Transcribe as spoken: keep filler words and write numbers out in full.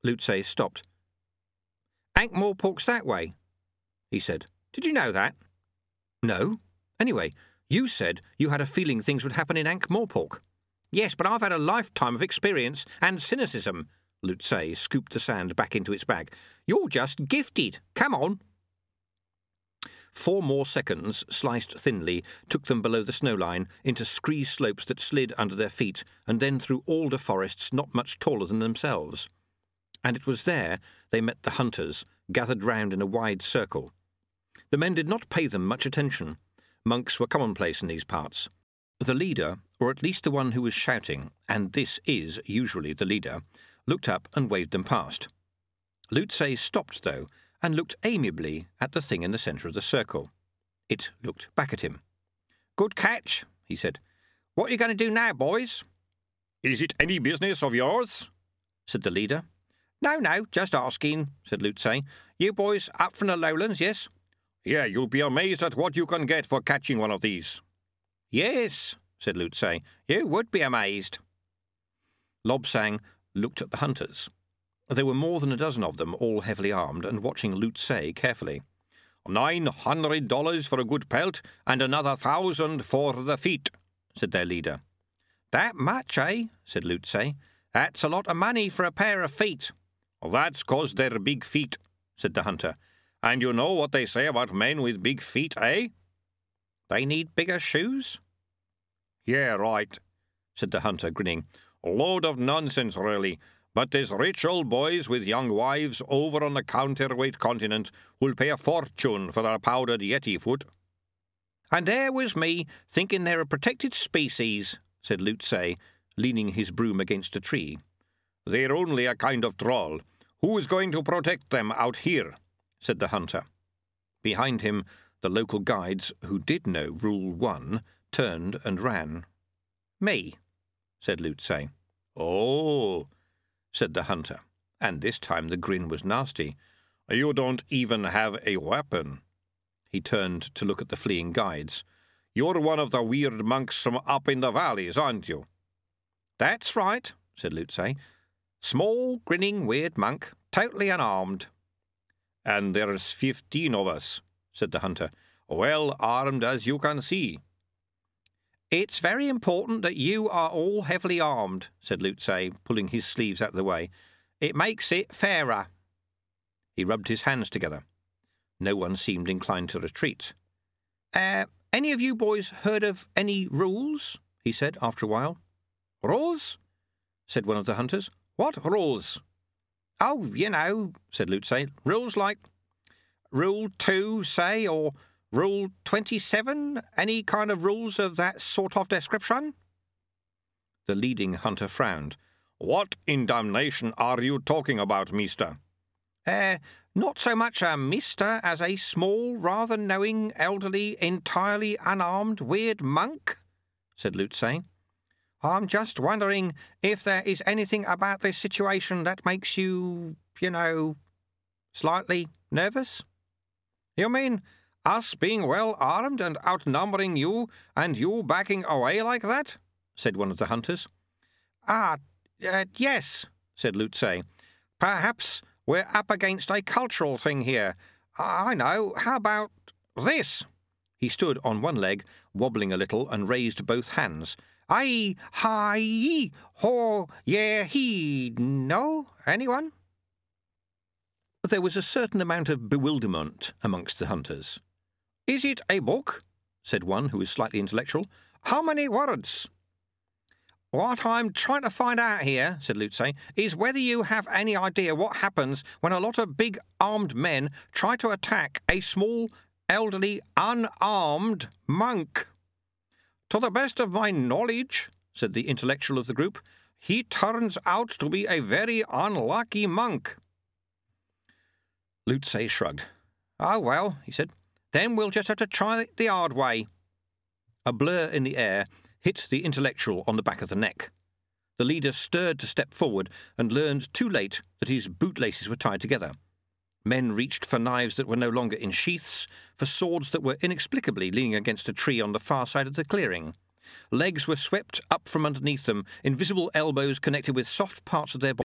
Lutze stopped. "Ankh-Morpork's that way," he said. "Did you know that?" "No. Anyway, you said you had a feeling things would happen in Ankh-Morpork." "Yes, but I've had a lifetime of experience and cynicism." Lutze scooped the sand back into its bag. "You're just gifted. Come on." Four more seconds, sliced thinly, took them below the snowline, into scree slopes that slid under their feet, and then through alder forests not much taller than themselves. And it was there they met the hunters, gathered round in a wide circle. The men did not pay them much attention. Monks were commonplace in these parts. The leader, or at least the one who was shouting, and this is usually the leader, looked up and waved them past. Lutze stopped, though, and looked amiably at the thing in the centre of the circle. It looked back at him. "Good catch," he said. "What are you going to do now, boys?" "Is it any business of yours?" said the leader. "No, no, just asking," said Lutze. "You boys up from the lowlands, yes?" "Yeah, you'll be amazed at what you can get for catching one of these." "Yes," said Lutze. "You would be amazed." Lobsang looked at the hunters. There were more than a dozen of them, all heavily armed, and watching Lutze carefully. Nine hundred dollars for a good pelt, and another thousand for the feet," said their leader. "That much, eh?" said Lutze. "That's a lot of money for a pair of feet." "That's 'cause they're big feet," said the hunter. "And you know what they say about men with big feet, eh?" "They need bigger shoes?" "Yeah, right," said the hunter, grinning. "A load of nonsense, really. But there's rich old boys with young wives over on the counterweight continent who'll pay a fortune for their powdered yeti foot." "And there was me, thinking they're a protected species," said Lutze, leaning his broom against a tree. "They're only a kind of troll. Who's going to protect them out here?" said the hunter. Behind him, the local guides, who did know Rule One, turned and ran. "Me," said Lutze. "Oh," said the hunter, and this time the grin was nasty. "You don't even have a weapon." He turned to look at the fleeing guides. "You're one of the weird monks from up in the valleys, aren't you?" "That's right," said Lutze. "Small, grinning, weird monk, totally unarmed." "And there's fifteen of us," said the hunter, "well armed as you can see." "It's very important that you are all heavily armed," said Lutze, pulling his sleeves out of the way. "It makes it fairer." He rubbed his hands together. No one seemed inclined to retreat. Uh, any of you boys heard of any rules?" he said after a while. "Rules?" said one of the hunters. "What rules?" "Oh, you know," said Lutze. "Rules like Rule Two, say, or Rule twenty-seven? Any kind of rules of that sort of description?" The leading hunter frowned. "What in damnation are you talking about, mister?" Uh, not so much a mister as a small, rather knowing, elderly, entirely unarmed, weird monk," said Lutze. "I'm just wondering if there is anything about this situation that makes you, you know, slightly nervous." "You mean us being well armed and outnumbering you, and you backing away like that?" said one of the hunters. Ah, uh, yes, said Lutze. "Perhaps we're up against a cultural thing here. I know. How about this?" He stood on one leg, wobbling a little, and raised both hands. "Aye, hi, ho, yeah, he. No? Anyone?" There was a certain amount of bewilderment amongst the hunters. "Is it a book?" said one who was slightly intellectual. "How many words?" "What I'm trying to find out here," said Lutze, "is whether you have any idea what happens when a lot of big armed men try to attack a small, elderly, unarmed monk." "To the best of my knowledge," said the intellectual of the group, "he turns out to be a very unlucky monk." Lutze shrugged. "Oh, well," he said, "then we'll just have to try it the hard way." A blur in the air hit the intellectual on the back of the neck. The leader stirred to step forward and learned too late that his bootlaces were tied together. Men reached for knives that were no longer in sheaths, for swords that were inexplicably leaning against a tree on the far side of the clearing. Legs were swept up from underneath them, invisible elbows connected with soft parts of their bodies.